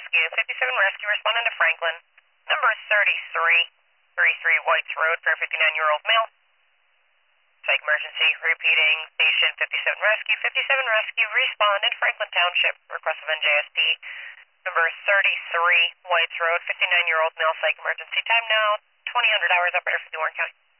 Rescue, 57 Rescue, responding to Franklin. Number 33 Whites Road for a 59-year-old male. Psych emergency, repeating, station 57 Rescue, 57 Rescue, responded, Franklin Township, request of NJSD. Number 33 Whites Road, 59-year-old male, psych emergency, time now, 2000 hours, operator 50 Warren County.